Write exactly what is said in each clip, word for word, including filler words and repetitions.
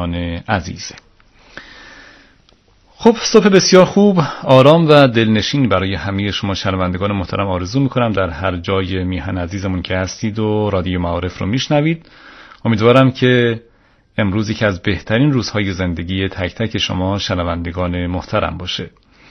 شنوندگان عزیز. خب صبح بسیار خوب، آرام و دلنشین برای همه شما شنوندگان محترم آرزو میکنم در هر جای میهن عزیزمون که هستید و رادیو معارف رو میشنوید. امیدوارم که امروزی که از بهترین روزهای زندگی تک تک شما شنوندگان محترم باشه.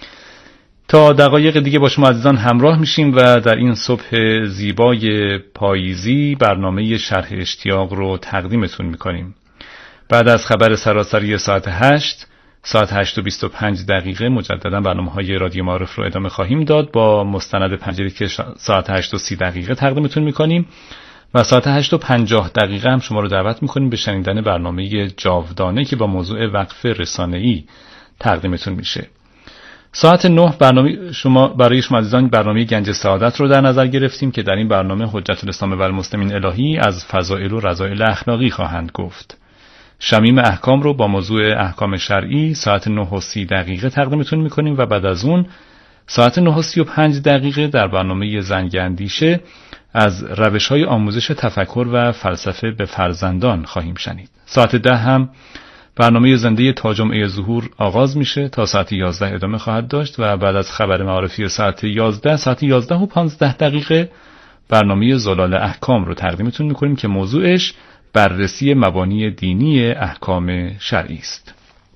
تا دقایق دیگه با شما عزیزان همراه میشیم و در این صبح زیبای پاییزی برنامه شرح اشتیاق رو تقدیمتون میکنیم. بعد از خبر سراسری ساعت هشت، ساعت هشت و بیست و پنج دقیقه مجددا برنامه‌های رادیو معارف رو ادامه خواهیم داد با مستند پنجره که ساعت هشت و سی دقیقه تقدیمتون میکنیم و ساعت هشت و پنجاه دقیقه هم شما رو دعوت میکنیم به شنیدن برنامه جاودانه که با موضوع وقف رسانه‌ای تقدیمتون میشه. ساعت نه برنامه شما برای شما عزیزان برنامه گنج سعادت رو در نظر گرفتیم که در این برنامه حجت الاسلام و المسلمین الهی از فضائل و رذائل اخلاقی خواهند گفت. شمیم احکام رو با موضوع احکام شرعی ساعت نه و سی دقیقه تقدیمتون میکنیم و بعد از اون ساعت نه و سی و پنج دقیقه در برنامه زنگ اندیشه از روش‌های آموزش تفکر و فلسفه به فرزندان خواهیم شنید. ساعت ده هم برنامه زنده تا جمعه ظهور آغاز میشه تا ساعت یازده ادامه خواهد داشت و بعد از خبر معارفی ساعت یازده ساعت یازده و پانزده دقیقه برنامه زلال احکام رو تقدیمتون میکنیم که موضوعش بررسی مبانی دینی احکام شرعی است.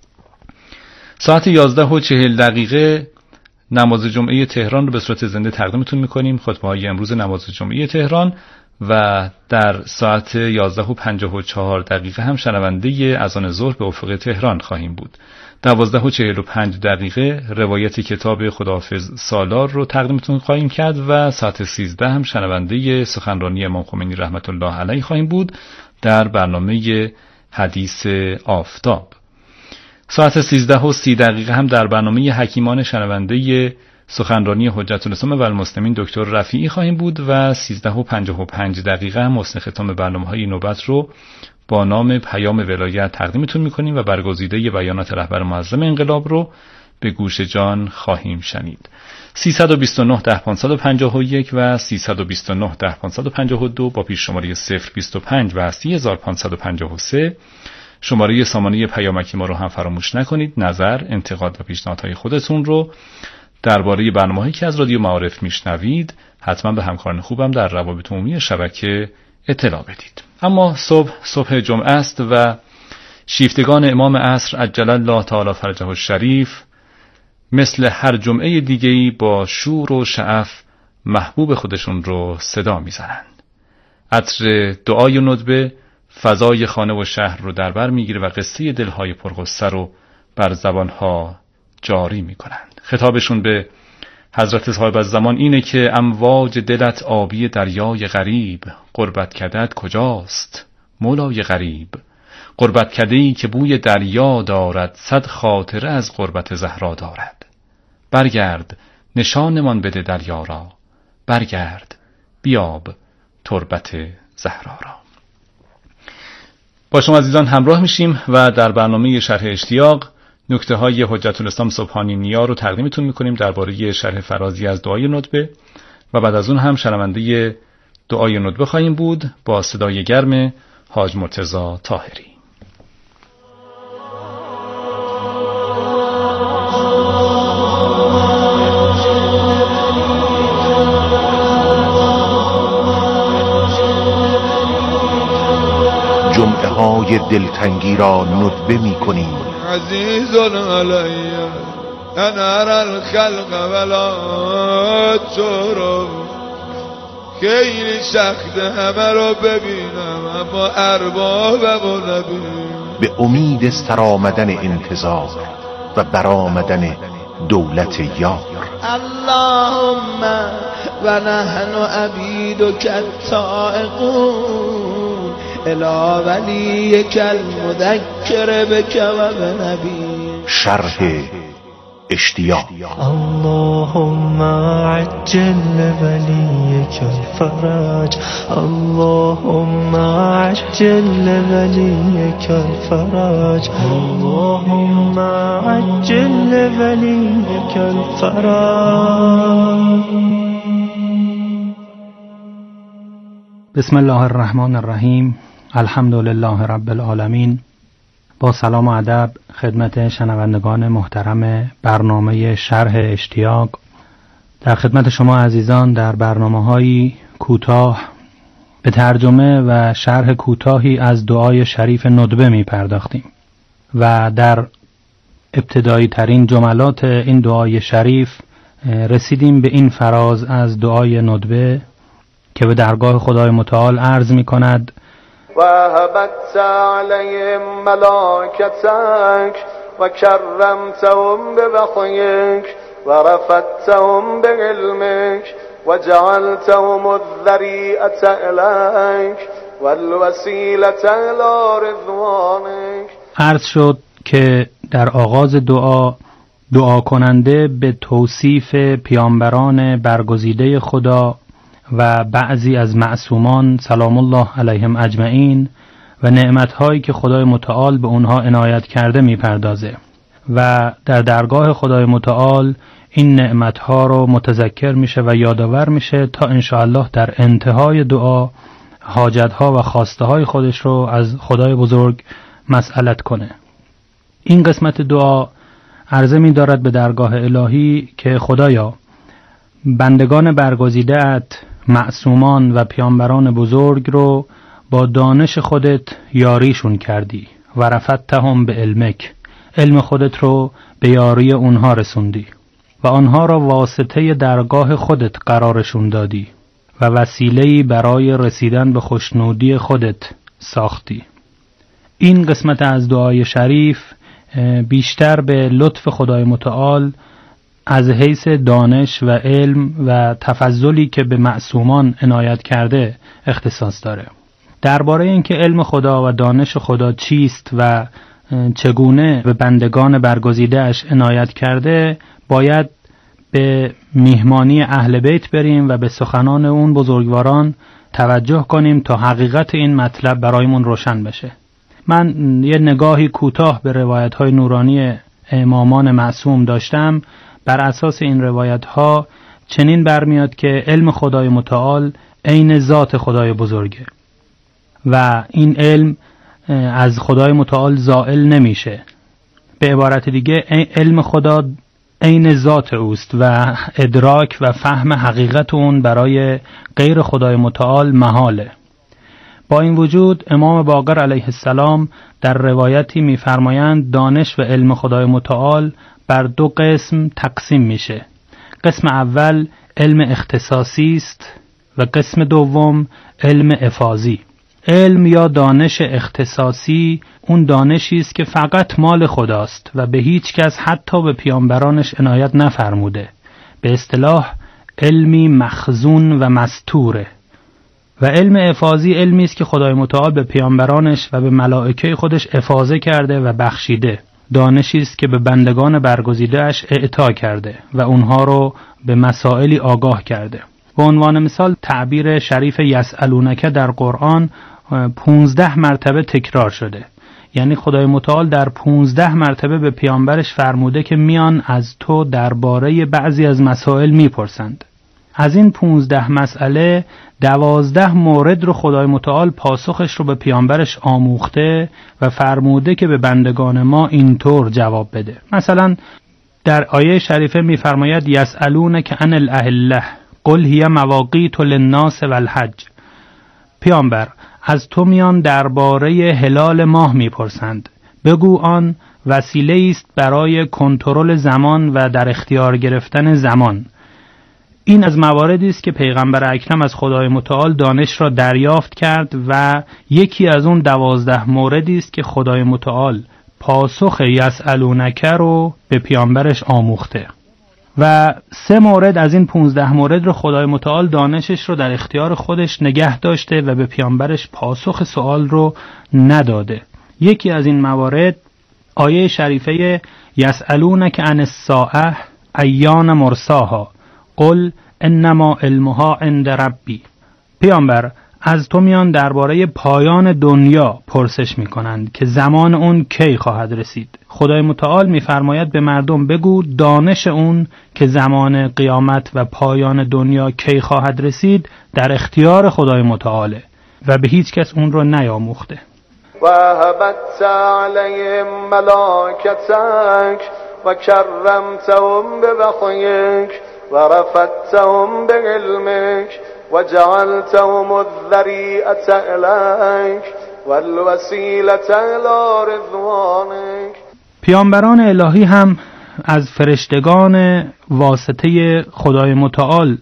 ساعت یازده و چهل دقیقه نماز جمعه تهران رو به صورت زنده تقدیمتون میکنیم، خطبه‌های امروز نماز جمعه تهران، و در ساعت یازده و پنجاه و چهار دقیقه هم شنونده اذان ظهر به افق تهران خواهیم بود. دوازده و چهل و پنج دقیقه روایت کتاب خداحافظ سالار رو تقدیمتون خواهیم کرد و ساعت سیزده هم شنونده سخنرانی امام خمینی رحمت الله علیه خواهیم بود در برنامه حدیث آفتاب. ساعت سیزده و سی دقیقه هم در برنامه حکیمان شنونده سخنرانی حجت الاسلام و المسلمین دکتر رفیعی خواهیم بود و سیزده و پنجاه و پنج دقیقه هم حسن ختام برنامه‌های نوبت رو با نام پیام ولایت تقدیمتون می‌کنیم و برگزیده بیانات رهبر معظم انقلاب رو به گوش جان خواهیم شنید. سیصد و بیست و نه ده پانصد و پنجاه و یک و سیصد و بیست و نه ده پانصد و پنجاه و دو با پیش شماره صفر بیست و پنج و سی هزار و پانصد و پنجاه و سه شماره سامانه پیامکی ما رو هم فراموش نکنید. نظر، انتقاد و پیشنهادهای خودتون رو درباره برنامه‌هایی که از رادیو معارف میشنوید حتما به همکاران خوبم در روابط عمومی شبکه اطلاع بدید. اما صبح صبح جمعه است و شیفتگان امام عصر عجل الله تعالی فرجه الشریف مثل هر جمعه دیگه‌ای با شور و شعف محبوب خودشون رو صدا میزنند. عطر دعای و ندبه فضای خانه و شهر رو در بر میگیره و قصه دلهای پرغصه رو بر زبانها جاری میکنند. خطابشون به حضرت صاحب الزمان اینه که امواج دلت آبی دریای غریب، قربت کدت کجاست مولای غریب؟ قربت کده‌ای که بوی دریا دارد، صد خاطره از قربت زهرا دارد. برگرد نشانمان بده دریا را، برگرد بیاب تربت زهرا را. با شما عزیزان همراه میشیم و در برنامه شرح اشتیاق نکته های حجت الاسلام سبحانی نیا رو تقدیمتون میکنیم درباره شرح فرازی از دعای ندبه و بعد از اون هم شنونده دعای ندبه خواهیم بود با صدای گرم حاج مرتضی طاهری. جمعه های دلتنگی را ندبه میکنیم. عزیز علی انا ارى الخلق ولا ترو، خیلی سخت همه رو ببینم اما ارباب و نبینم. به امید سرآمدن انتظار و برآمدن دولت یار. اللهم و نحن عبیدک الطائعون الی ولیک المذکر بک و بنبی. شرح اشتیاق. اللهم عجل ولیک الفرج، اللهم عجل ولیک الفرج، اللهم عجل ولیک الفرج. بسم الله الرحمن الرحیم. الحمد لله رب العالمین با سلام و ادب خدمت شنوندگان محترم برنامه شرح اشتیاق. در خدمت شما عزیزان در برنامه‌های کوتاه به ترجمه و شرح کوتاهی از دعای شریف ندبه می پرداختیم و در ابتدایی ترین جملات این دعای شریف رسیدیم به این فراز از دعای ندبه که به درگاه خدای متعال عرض می کند: و هبت علیهم ملائکتک و کرمتهم بوحیک و رفعتهم بعلمک و جعلتهم الذریعة الیک و الوسیلة الی رضوانک. عرض شد که در آغاز دعا دعا کننده به توصیف پیامبران برگزیده خدا و بعضی از معصومان سلام الله علیهم اجمعین و نعمت‌هایی که خدای متعال به اونها عنایت کرده می‌پردازه و در درگاه خدای متعال این نعمت‌ها رو متذکر میشه و یادآور میشه تا انشاءالله در انتهای دعا حاجت‌ها و خواسته‌های خودش رو از خدای بزرگ مسئلت کنه. این قسمت دعا عرضه می‌دارد به درگاه الهی که خدایا بندگان برگزیده‌ات معصومان و پیامبران بزرگ رو با دانش خودت یاریشون کردی و رفعتهم به علمک، علم خودت رو به یاری اونها رسوندی و آنها را واسطه درگاه خودت قرارشون دادی و وسیله‌ای برای رسیدن به خوشنودی خودت ساختی. این قسمت از دعای شریف بیشتر به لطف خدای متعال از حیث دانش و علم و تفضلی که به معصومان عنایت کرده اختصاص داره. درباره اینکه علم خدا و دانش خدا چیست و چگونه به بندگان برگزیده‌اش عنایت کرده باید به میهمانی اهل بیت بریم و به سخنان اون بزرگواران توجه کنیم تا حقیقت این مطلب برایمون روشن بشه. من یه نگاهی کوتاه به روایت‌های نورانی امامان معصوم داشتم. بر اساس این روایت‌ها چنین برمیاد که علم خدای متعال عین ذات خدای بزرگه و این علم از خدای متعال زائل نمیشه. به عبارت دیگه علم خدا عین ذات اوست و ادراک و فهم حقیقت اون برای غیر خدای متعال محاله. با این وجود امام باقر علیه السلام در روایتی می‌فرمایند دانش و علم خدای متعال بر دو قسم تقسیم میشه. قسم اول علم اختصاصی است و قسم دوم علم افاضی. علم یا دانش اختصاصی اون دانشی است که فقط مال خداست و به هیچ کس حتی به پیامبرانش عنایت نفرموده. به اصطلاح علمی مخزون و مستوره. و علم افاضی علمی است که خدای متعال به پیامبرانش و به ملائکه خودش افاضه کرده و بخشیده. دانشی است که به بندگان برگزیده‌اش اعطا کرده و اونها رو به مسائلی آگاه کرده. به عنوان مثال تعبیر شریف یسألونک در قرآن پونزده مرتبه تکرار شده. یعنی خدای متعال در پونزده مرتبه به پیامبرش فرموده که میان از تو درباره بعضی از مسائل میپرسند. از این پونزده مسئله دوازده مورد رو خدای متعال پاسخش رو به پیامبرش آموخته و فرموده که به بندگان ما اینطور جواب بده. مثلا در آیه شریفه میفرماید یسألونک عن الاهله قل هی مواقیت للناس والحج. پیامبر از تو میان درباره هلال ماه میپرسند، بگو آن وسیله است برای کنترل زمان و در اختیار گرفتن زمان. این از مواردی است که پیغمبر اکرم از خدای متعال دانش را دریافت کرد و یکی از اون دوازده موردی است که خدای متعال پاسخ یسألونک رو به پیامبرش آموخته و سه مورد از این پونزده مورد رو خدای متعال دانشش رو در اختیار خودش نگه داشته و به پیامبرش پاسخ سوال رو نداده. یکی از این موارد آیه شریفه یسألونک عن الساعة ایان مرساها قل انما علمها عند ربی. پیامبر از تو میان درباره پایان دنیا پرسش میکنند که زمان اون کی خواهد رسید. خدای متعال میفرماید به مردم بگو دانش اون که زمان قیامت و پایان دنیا کی خواهد رسید در اختیار خدای متعاله و به هیچ کس اون رو نیاموخته. وهبت عليهم ملائكتك وكرمتهم بوحيك ورفعتهم بعلمك وجعلتهم الذريعة إليك والوسيلة إلى رضوانك. پیامبران الهی هم از فرشتگان واسطه خدای متعال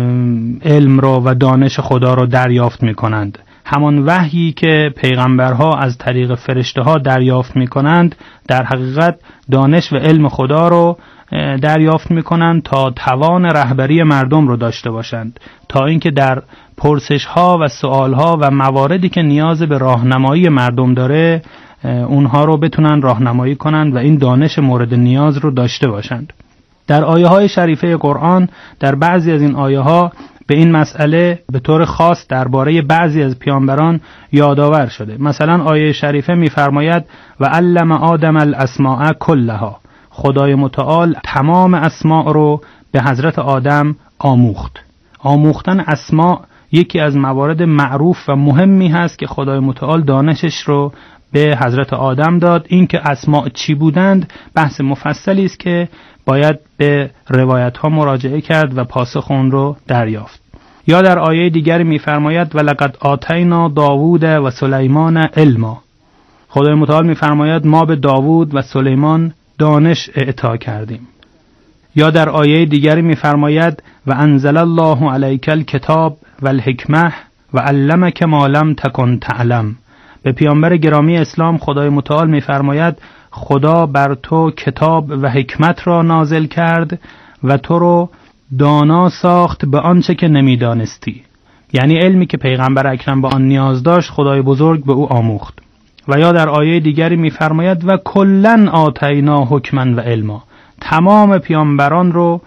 علم را و دانش خدا را دریافت می کنند. همان وحیی که پیغمبرها از طریق فرشته ها دریافت می کنند در حقیقت دانش و علم خدا را دریافت می کنند تا توان رهبری مردم رو داشته باشند، تا اینکه در پرسش ها و سوال ها و مواردی که نیاز به راهنمایی مردم داره اونها رو بتونن راهنمایی کنند و این دانش مورد نیاز رو داشته باشند. در آیه های شریفه قرآن در بعضی از این آیه ها به این مسئله به طور خاص درباره بعضی از پیامبران یادآور شده. مثلا آیه شریفه می‌فرماید و علم آدم الاسماء کلها، خدای متعال تمام اسماء رو به حضرت آدم آموخت. آموختن اسماء یکی از موارد معروف و مهمی هست که خدای متعال دانشش رو به حضرت آدم داد. این که اسماء چی بودند بحث مفصلی است که باید به روایت ها مراجعه کرد و پاسخ اون رو دریافت. یا در آیه دیگری می‌فرماید ولقد آتینا داوود و سلیمان علما، خدای متعال می‌فرماید ما به داوود و سلیمان دانش اعطا کردیم. یا در آیه دیگری می‌فرماید و انزل الله علیک الکتاب والحکمه و علمک ما لم تکن تعلم. به پیامبر گرامی اسلام خدای متعال می‌فرماید خدا بر تو کتاب و حکمت را نازل کرد و تو رو دانا ساخت به آنچه که نمیدانستی. یعنی علمی که پیغمبر اکرم به آن نیاز داشت خدای بزرگ به او آموخت. و یا در آیه دیگری می‌فرماید و کلن آتینا حکما و علما، تمام پیامبران رو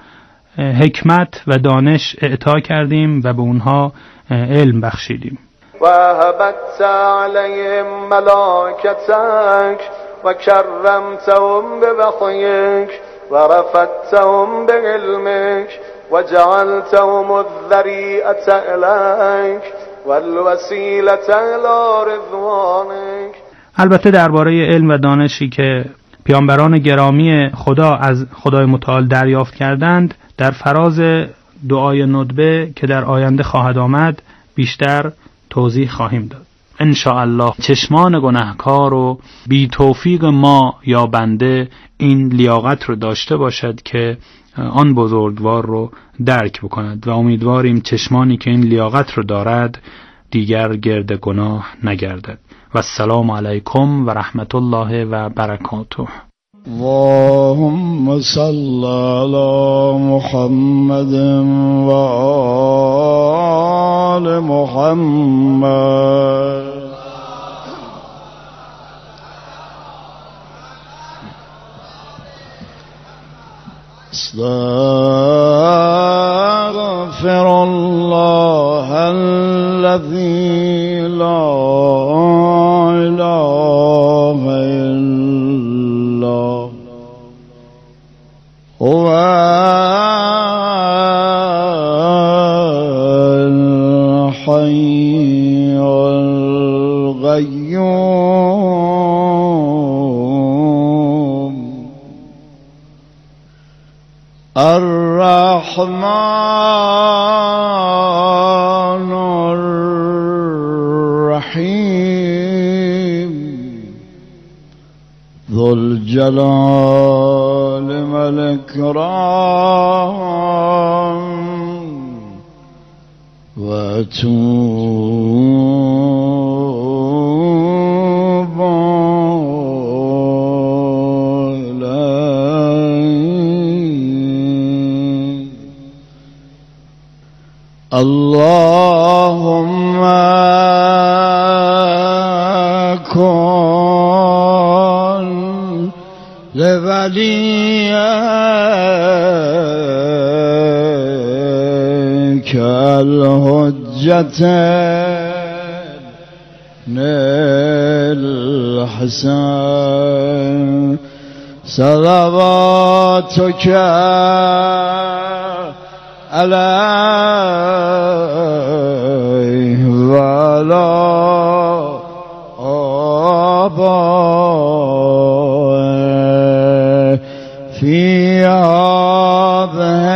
حکمت و دانش اعطا کردیم و به اونها علم بخشیدیم. وهبت عليهم ملائكتك وكرمتهم بوحيك ورفعتهم بعلمك وجعلتهم الذريعة إليك والوسيلة إلى رضوانك. البته درباره علم و دانشی که پیامبران گرامی خدا از خدای متعال دریافت کردند در فراز دعای ندبه که در آینده خواهد آمد بیشتر توضیح خواهیم داد ان شاء الله. چشمان گناهکار و بی توفیق ما یا بنده این لیاقت رو داشته باشد که آن بزرگوار رو درک بکند و امیدواریم چشمانی که این لیاقت رو دارد دیگر گرد گناه نگردد. و السلام علیکم و رحمت الله و برکاته. اللهم صل على محمد و آل محمد. استغفر الله الذي لا اله الا هو الحي القيوم الرحمن الرحيم ذو الجلال والإكرام وتوب إليه. اللهم كن لوليك الحجة الحسن صلواتك عليه وعلى فيها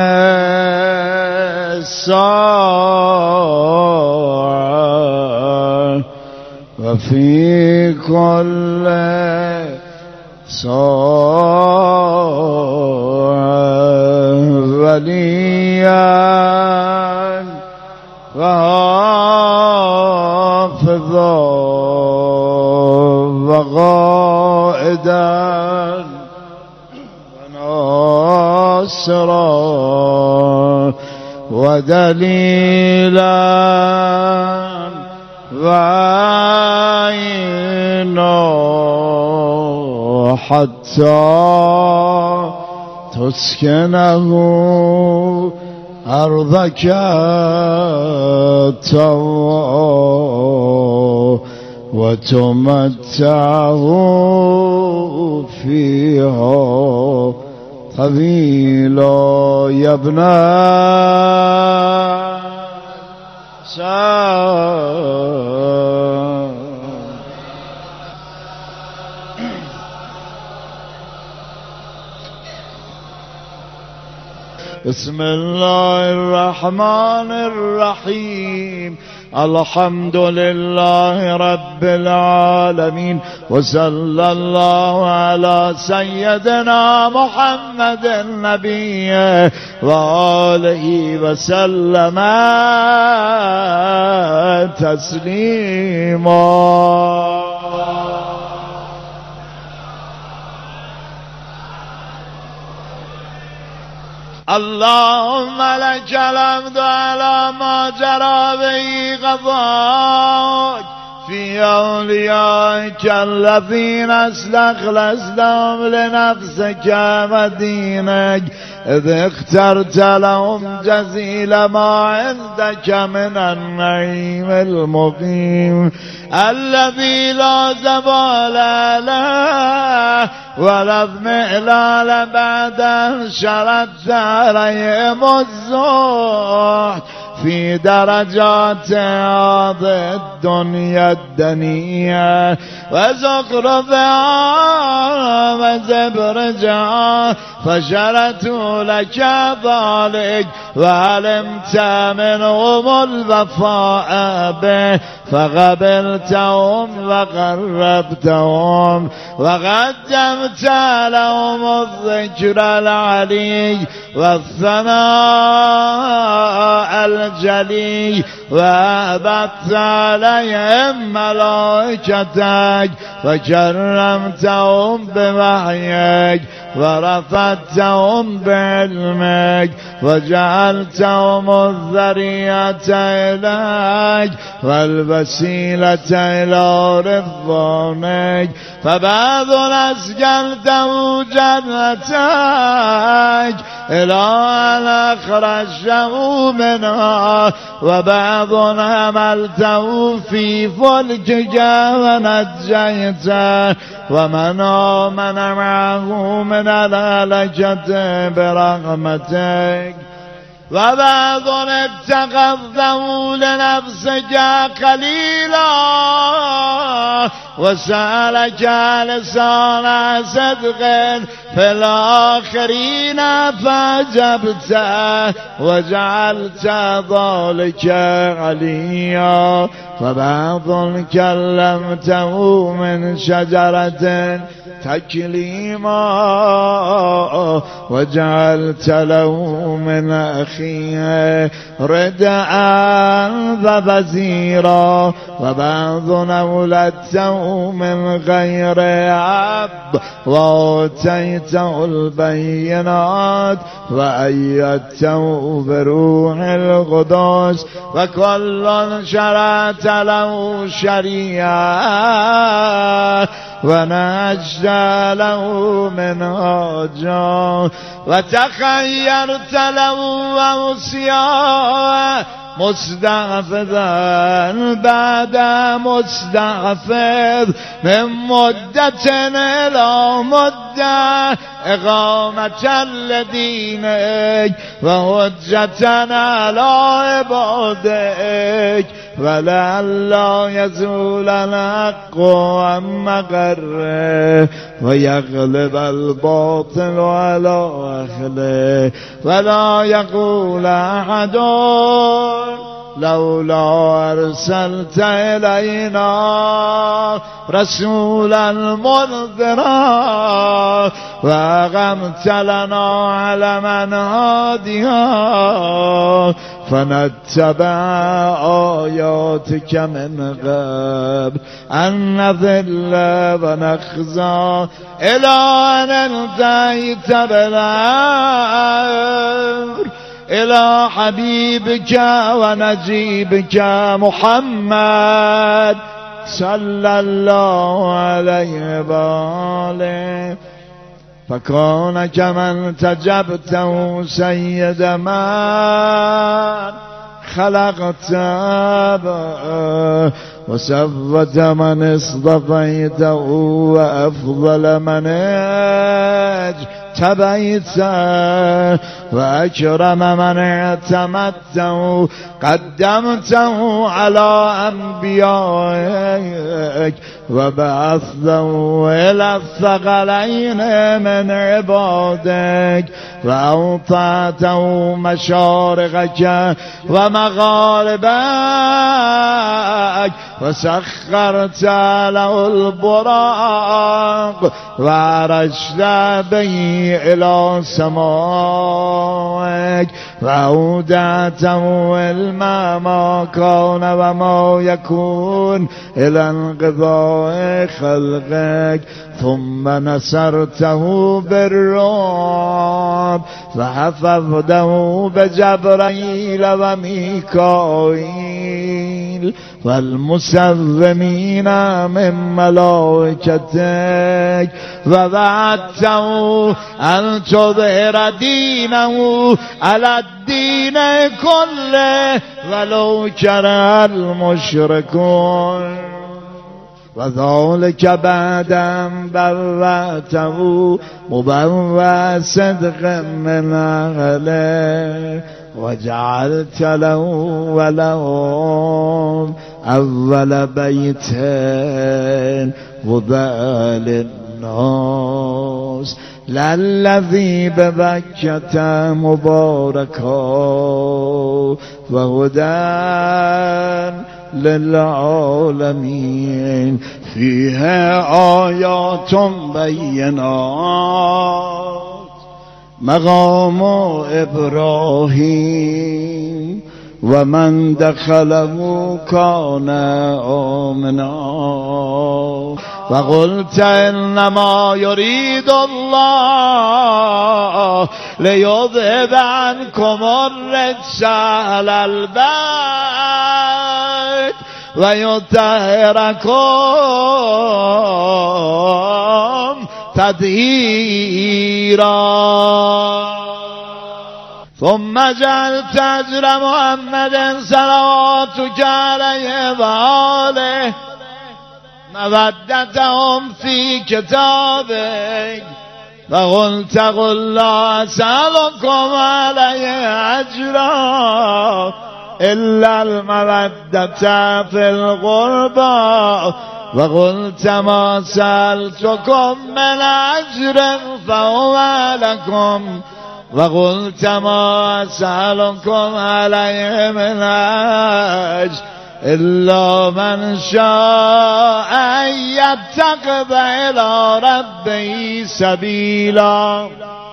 الساعة وفي كل ساعة وليا وحافظا وقائدا وناصرا ودليلا وعينا حتى تسكنه أرضك طوعا وتمتعه فيها طويلا يا ابن بسم الله الرحمن الرحيم الحمد لله رب العالمين وصلى الله على سيدنا محمد النبي وآله وسلم تسليما. اللهم لك الحمد على ما جرى به قضاك في أوليائك الذين استخلصتهم لنفسك ودينك إذ اخترت لهم جزيل ما عندك من النعيم المقيم الذي لا زوال له ولا اضمحلال بعد أن شردت عليهم الزهد في درجات هذه الدنيا الدنيا وزخرفها وزبرجها فشرتوا لك ذلك وعلمت منهم الوفاء به فقبلتهم وقربتهم وقدمت لهم الذكر العلي والثناء الجلي وأبت عليهم ملائكتك وكرمتهم بوحيك ورفعتهم بعلمك وجعلتهم الذرية إليك والوسيلة إلى رضوانك فبعض أسكنته جنتك إلى أن أخرجته منها وبعض حملته في فلكك ونجيته ومن آمن معه من الهلكة برحمتك وبعض اتخذته لنفسك خليلا وسألك لسان صدق في الآخرين فأجبته وجعلت ذلك عليا وبعض كلمته من شجرة تكليما وجعلت له من أخيه ردعا ووزيرا وبعض أولدته من غير عب وآتيته البينات وأيدته بروح القدس وكل شرعت له شريعة ونجد له منهاجا وتخيرت له أوصياء مستحفظا بعد مستحفظ من مدة إلى مدة إقامة لدينك وحجة على عبادك ولعل يزول الحق عن مقره ويغلب الباطل على أهله ولا يقول أحد لولا أرسلت إلينا رسولا منذرا وأقمت لنا على من هاديا فنتبع آياتك من قبل أن نذل ونخزى إلى أن انتهيت بالأمر إلى حبيبك ونجيبك محمد صلى الله عليه وآله فكون كمن تجبته سيد من خلقت وسفت من اصطفيته وأفضل من اجتبيته وأكرم من اعتمدته قدمته على أنبيائك وبعثته إلى الثقلين من عبادك وأوطعته مشارقك ومغاربك وسخرت له البراق وعرجت به إلى سمائك وأودعته علم ما كان وما يكون إلى انقضاء خلقك ثم نصرته بالرعب فحفظته بجبريل وميكائيل والمسومين من ملائكتك ووعدته أن تظهر دينه على الدين كله ولو كره المشركون وذلك بعد أن بوأته مبوأ صدق من أهله وجعلت له ولهم أول بيت وضع للناس للذي ببكة مباركا وهدى للعالمين فيها آيات بينات مقام إبراهيم ومن دخله كان آمنا وقلت إنما يريد الله ليذهب عنكم الرجس أهل البيت ويطهركم تطهيرا ثم جعلت أجر محمد صلواتك عليه وآله مودتهم في كتابك فقلت قل لا أسألكم عليه أجرا إلا المودة في القربى وقلت ما سألتكم من أجر فهو لكم وقلت ما أسألكم عليه من أجر إلا من شاء أن يتخذ إلى ربه سبيلا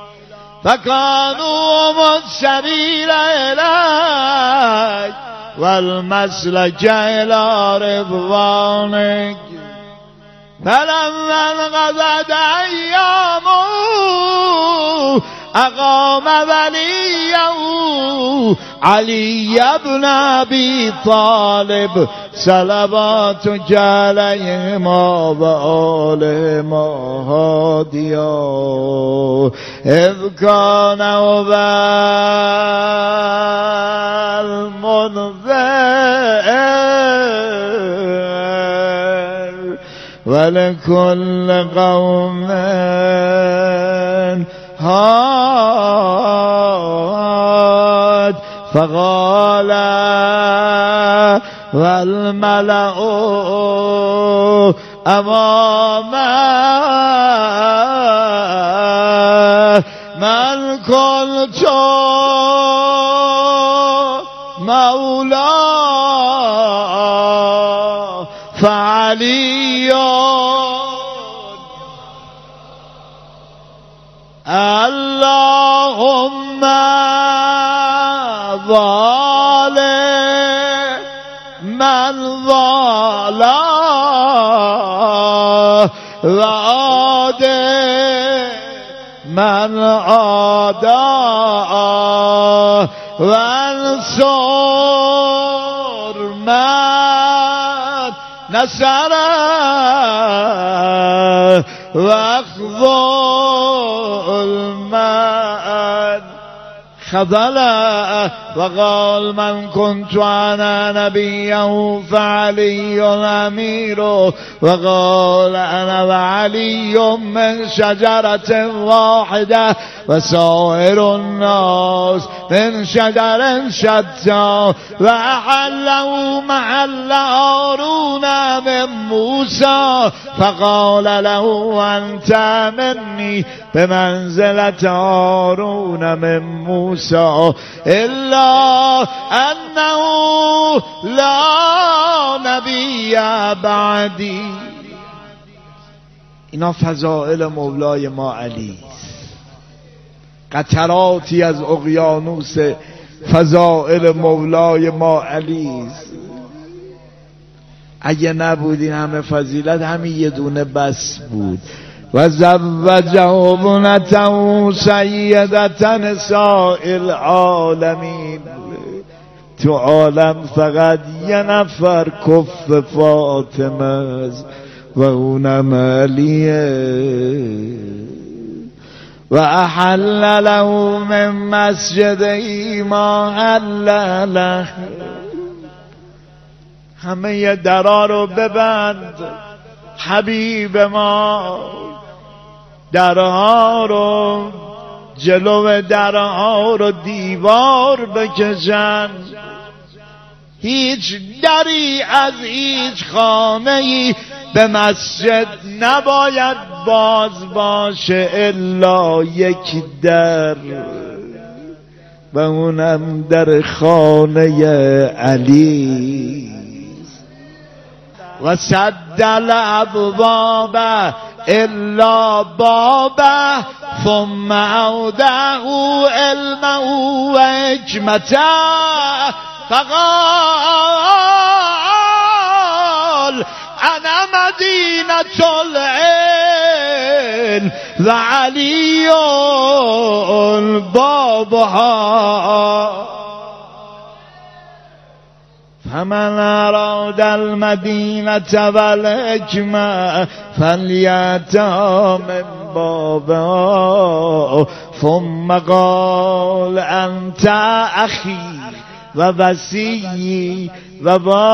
فكانوا السبيل إليك والمسلك إلى رضوانك فلما انقضت أيامه أقام وليه علي بن أبي طالب صلواتك عليهما وآلهما هاديا إذ كان أبا المنذر ولكل قوم هاد فقال والملأ امامه من قلت مولا فعلي اللهم ظالم من ظالم وعادل من عادى وانصر من نصره واخذل من خذله وقال من كنت انا نبيا فعلي الامير وقال انا وعلي من شجرة واحدة وسائر الناس من شجر شتى وأحله محل هارون من موسى فقال له أنت مني بمنزلة هارون من موسى إلا أنه لا نبي بعدی. اینا فضائل مولای ما علی، قطراتی از اقیانوس فضائل مولای ما علی. اگه نبود این همه فضیلت همین یه دونه بس بود. و زوجه ابنته سیدة نساء العالمین. تو عالم فقط یه نفر کف فاطمه است و اونم علیه. و احل له من مسجدی ما حل له. همه ی درا رو ببند حبیب ما، درها رو جلو درها رو دیوار بکشن. هیچ دری از هیچ خانه‌ای به مسجد نباید باز باشه الا یک در و اونم در خانه علی. و سد الابواب الا بابه ثم اوده علمه و حکمته فقال انا مدینة العلم و علی بابها. فمن اراد المدینة والحکمة فلیأتها من بابها. ثم قال انت اخی و وصی و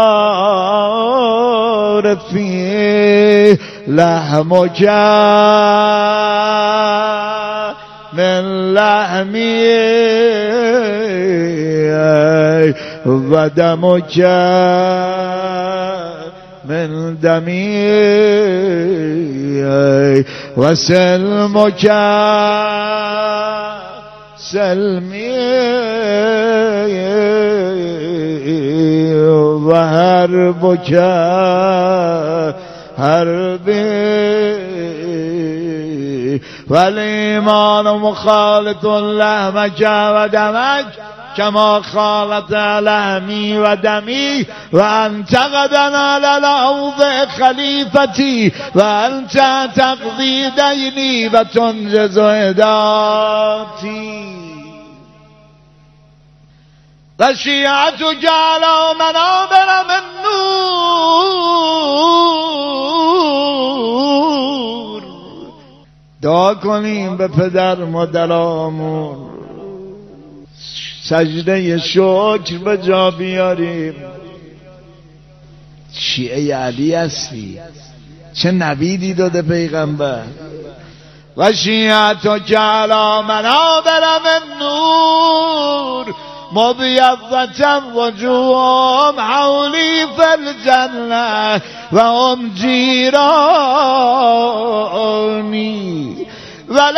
وارثی لحمک من لحمی و دمک من دمی و سلمک سلمی و حربک حربی و الایمان مخالط لحمک و دمک کما خالط لحمی و دمی و انت غدا علی الحوض خلیفتی و انت تقضی دینی و تنجز هداتی. و شیعتک علی منابر من نور. دعا کنیم به پدر مادرامون، سجده شکر به جا بیاریم. شیعه علی هستی، چه نویدی داده پیغمبر. و شیعتک علی منابر من نور مبيضة وجوههم حولي في الجنة وهم جيراني ولا